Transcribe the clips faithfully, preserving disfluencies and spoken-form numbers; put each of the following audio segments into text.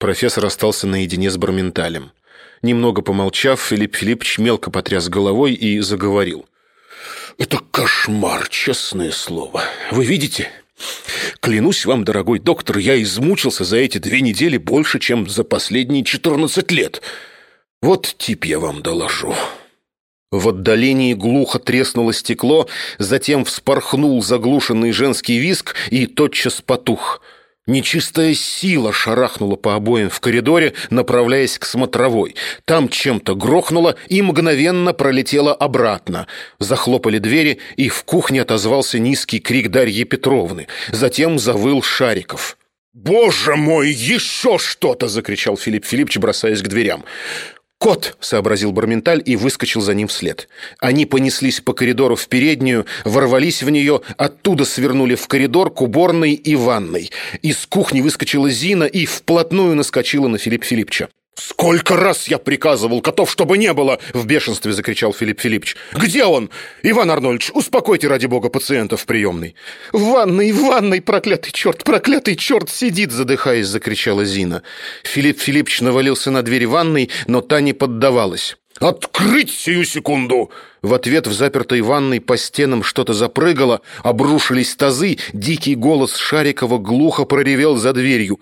Профессор остался наедине с Барменталем. Немного помолчав, Филипп Филиппович мелко потряс головой и заговорил. «Это кошмар, честное слово. Вы видите? Клянусь вам, дорогой доктор, я измучился за эти две недели больше, чем за последние четырнадцать лет. Вот тип я вам доложу». В отдалении глухо треснуло стекло, затем вспорхнул заглушенный женский визг и тотчас потух. Нечистая сила шарахнула по обоям в коридоре, направляясь к смотровой. Там чем-то грохнуло и мгновенно пролетело обратно. Захлопали двери, и в кухне отозвался низкий крик Дарьи Петровны. Затем завыл Шариков. «Боже мой, еще что-то!» — закричал Филипп Филиппович, бросаясь к дверям. «Кот!» — сообразил Барменталь и выскочил за ним вслед. Они понеслись по коридору в переднюю, ворвались в нее, оттуда свернули в коридор к уборной и ванной. Из кухни выскочила Зина и вплотную наскочила на Филиппа Филипповича. «Сколько раз я приказывал, котов, чтобы не было!» — в бешенстве закричал Филипп Филиппович. «Где он? Иван Арнольдович, успокойте, ради бога, пациента в приемной». «В ванной, в ванной, проклятый черт, проклятый черт сидит!» — задыхаясь, закричала Зина. Филипп Филиппович навалился на дверь ванной, но та не поддавалась. «Открыть сию секунду!» В ответ в запертой ванной по стенам что-то запрыгало, обрушились тазы, дикий голос Шарикова глухо проревел за дверью.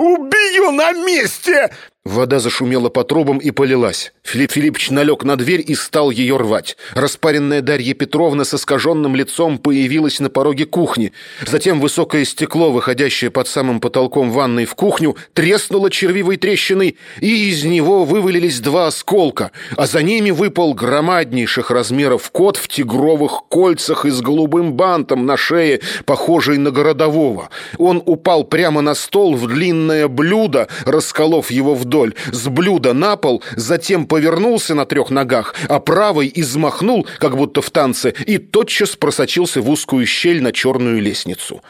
«Убью на месте!» Вода зашумела по трубам и полилась. Филипп Филиппович налег на дверь и стал ее рвать. Распаренная Дарья Петровна с искаженным лицом появилась на пороге кухни. Затем высокое стекло, выходящее под самым потолком ванной в кухню, треснуло червивой трещиной, и из него вывалились два осколка, а за ними выпал громаднейших размеров кот в тигровых кольцах и с голубым бантом на шее, похожий на городового. Он упал прямо на стол в длинное блюдо, расколов его вдоль, с блюда на пол, затем повернулся на трех ногах, а правой измахнул, как будто в танце, и тотчас просочился в узкую щель на черную лестницу.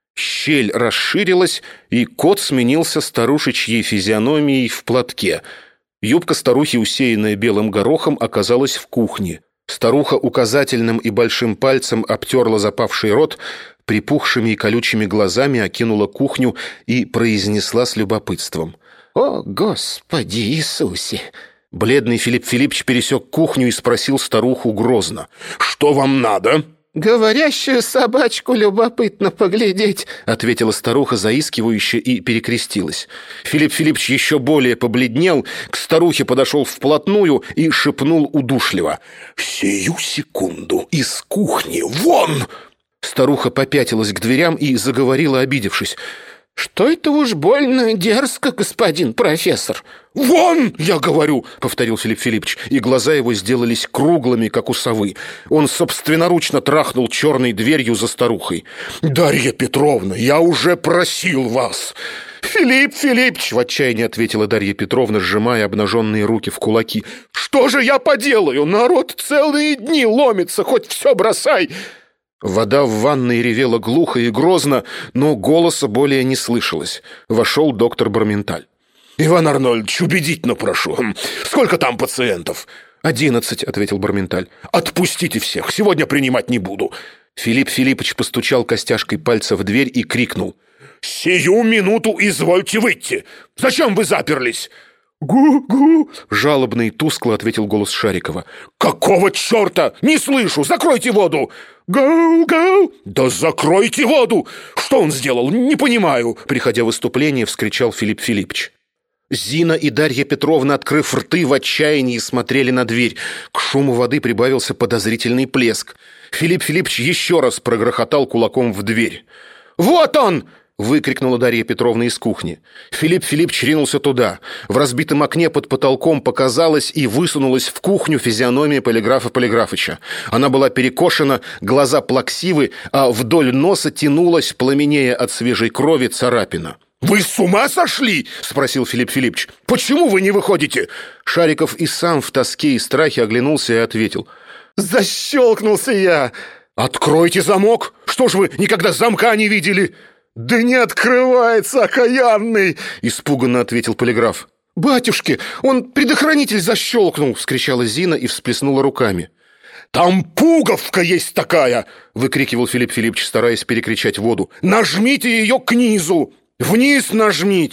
Щель расширилась, и кот сменился старушечьей физиономией в платке. Юбка старухи, усеянная белым горохом, оказалась в кухне. Старуха указательным и большим пальцем обтерла запавший рот, припухшими и колючими глазами окинула кухню и произнесла с любопытством: «О, Господи Иисусе!» Бледный Филипп Филиппович пересек кухню и спросил старуху грозно: «Что вам надо?» «Говорящую собачку любопытно поглядеть», — ответила старуха заискивающе и перекрестилась. Филипп Филиппович еще более побледнел, к старухе подошел вплотную и шепнул удушливо: «Сию секунду из кухни вон!» Старуха попятилась к дверям и заговорила, обидевшись: «Что это уж больно дерзко, господин профессор!» «Вон, я говорю!» — повторил Филипп Филиппович, и глаза его сделались круглыми, как у совы. Он собственноручно трахнул черной дверью за старухой. «Дарья Петровна, я уже просил вас!» «Филипп Филиппович!» — в отчаянии ответила Дарья Петровна, сжимая обнаженные руки в кулаки. «Что же я поделаю? Народ целые дни ломится, хоть все бросай!» Вода в ванной ревела глухо и грозно, но голоса более не слышалось. Вошел доктор Барменталь. «Иван Арнольдович, убедительно прошу. Сколько там пациентов?» «Одиннадцать», — ответил Барменталь. «Отпустите всех, сегодня принимать не буду». Филипп Филиппович постучал костяшкой пальца в дверь и крикнул: «Сию минуту извольте выйти! Зачем вы заперлись?» «Гу-гу!» — жалобно и тускло ответил голос Шарикова. «Какого черта? Не слышу! Закройте воду!» «Гау-гау!» «Да закройте воду! Что он сделал? Не понимаю!» Приходя в выступление, вскричал Филипп Филиппович. Зина и Дарья Петровна, открыв рты, в отчаянии смотрели на дверь. К шуму воды прибавился подозрительный плеск. Филипп Филиппович еще раз прогрохотал кулаком в дверь. «Вот он!» — выкрикнула Дарья Петровна из кухни. Филипп Филиппович ринулся туда. В разбитом окне под потолком показалась и высунулась в кухню физиономия Полиграфа Полиграфыча. Она была перекошена, глаза плаксивы, а вдоль носа тянулась, пламенея от свежей крови, царапина. «Вы с ума сошли?» — спросил Филипп Филиппович. «Почему вы не выходите?» Шариков и сам в тоске и страхе оглянулся и ответил: «Защелкнулся я!» «Откройте замок! Что ж вы никогда замка не видели?» «Да не открывается, окаянный!» — испуганно ответил Полиграф. «Батюшки, он предохранитель защелкнул!» — вскричала Зина и всплеснула руками. «Там пуговка есть такая!» — выкрикивал Филипп Филиппович, стараясь перекричать воду. «Нажмите ее к низу! Вниз нажмите!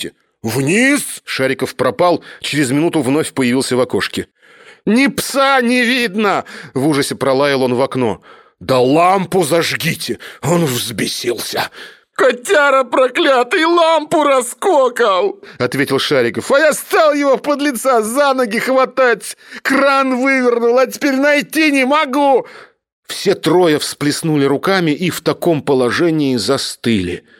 «Вниз!» Шариков пропал, через минуту вновь появился в окошке. «Ни пса не видно!» — в ужасе пролаял он в окно. «Да лампу зажгите!» — он взбесился. «Котяра проклятый лампу раскокал!» — ответил Шариков. «А я стал его подлеца за ноги хватать! Кран вывернул, а теперь найти не могу!» Все трое всплеснули руками и в таком положении застыли.